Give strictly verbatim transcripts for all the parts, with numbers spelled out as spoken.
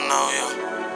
know you.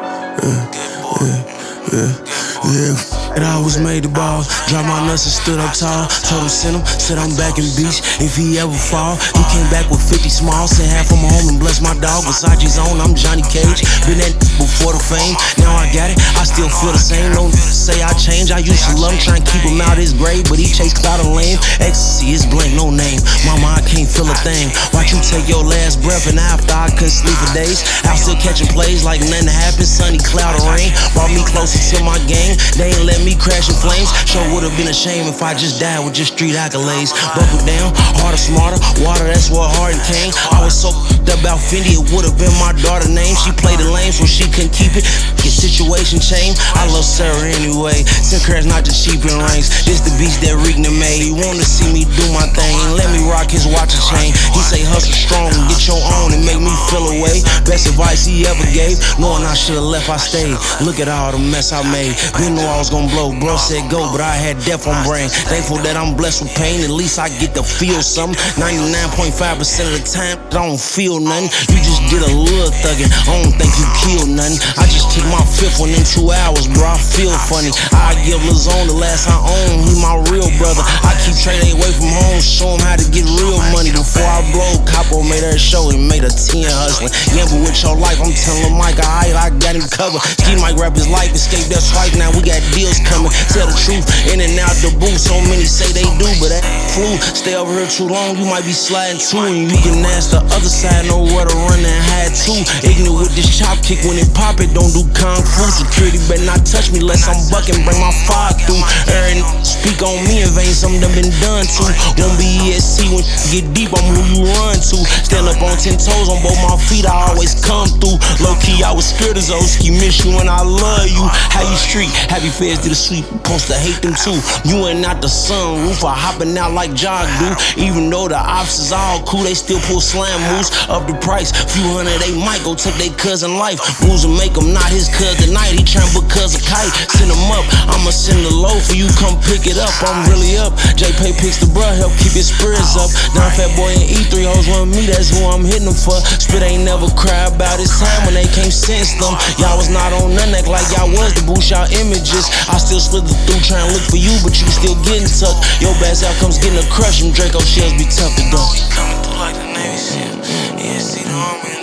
Good boy. Yeah, yeah, and I was made to ball. Dropped my nuts and stood up tall. Told him send him, said I'm back in beach. If he ever fall, he came back with fifty smalls. Sent half from home and bless my dog. Versace's on, I'm Johnny Cage. Been that before the fame, now I got it. I still feel the same. Don't say I changed. I used to love him, trying to keep him out his grave, but he chased clout and lame. Ecstasy is blank, no name. Mama, I can't feel a thing. Watch you take your last breath, and after I couldn't sleep for days. Out still catching plays like nothing happened. Sunny cloud or rain brought me closer to my gang. They ain't let me crash in flames. Sure would've been a shame if I just died with just street accolades. Buckle down, harder, smarter, water, that's what Harden came. I was so f***ed about Fendi, it would've been my daughter's name. She played the lane so she couldn't keep it. Get situation changed. I love Sarah anyway. Sinclair's not just cheap in ranks. This the beast that Reek done made. He wanna see me do my thing. Let me rock his watch and chain. He say hustle strong, get your own and make me feel away. Best advice he ever gave. Knowing I should've left, I stayed. Look at all the mess I made. Didn't know I was gonna blow, bro said go, but I had death on brain. Thankful that I'm blessed with pain, at least I get to feel something. ninety-nine point five percent of the time, I don't feel nothing. You just did a little thuggin', I don't think you killed nothing. I just took my fifth one in two hours, bro, I feel funny. I give Lazone the last I own, he my real brother. I keep trading away from home, show him how to get real money. Before I blow, Capo made her show, he made a ten hustling. Gamble with your life, I'm telling Mike, I, I got him covered. Ski Mike rap his life, escape that swipe, now we got deals coming. Tell the truth, in and out the booth, so many say they do, but that flu. Stay over here too long, you might be sliding too. And you can ask the other side, know where to run and hide too. Ignorant with this chop kick, when it pop it, don't do kung fu. Security better not touch me, less I'm bucking, bring my fire through. Aaron, speak on me in vain, something done been done to. Won't be E S C when you get deep, I'm who you run to. Stand up on ten toes, on both my feet, I always come through. Low key, I was scared as Oski, miss you and I love you. How you street, happy feds did a sweep, supposed to hate them too. You ain't not the sunroof, I hopping out like Jog do. Even though the ops is all cool, they still pull slam moves. Up the price, few hundred, they might go take their cousin life. Booze and make him not his cousin tonight, he trying because a kite. Send him up, I'ma send the low for you, come pick it up. I'm really up, J-Pay picks the bruh, help keep his spirits up. Down Fat Boy and E three hoes want me, that's who I'm hitting them for. Spit ain't never cry about his time when they can't sense them. Y'all was not on none act like y'all was to boost y'all images. I still slither through trying to look for you, but you still getting tucked. Your best outcomes getting a crush, them Draco shells be tough to dump. Coming through like the Navy SEAL. Yeah, see the army.